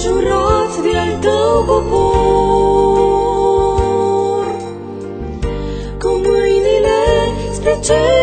înconjurați de al tău popor, cu mâinile spre cer.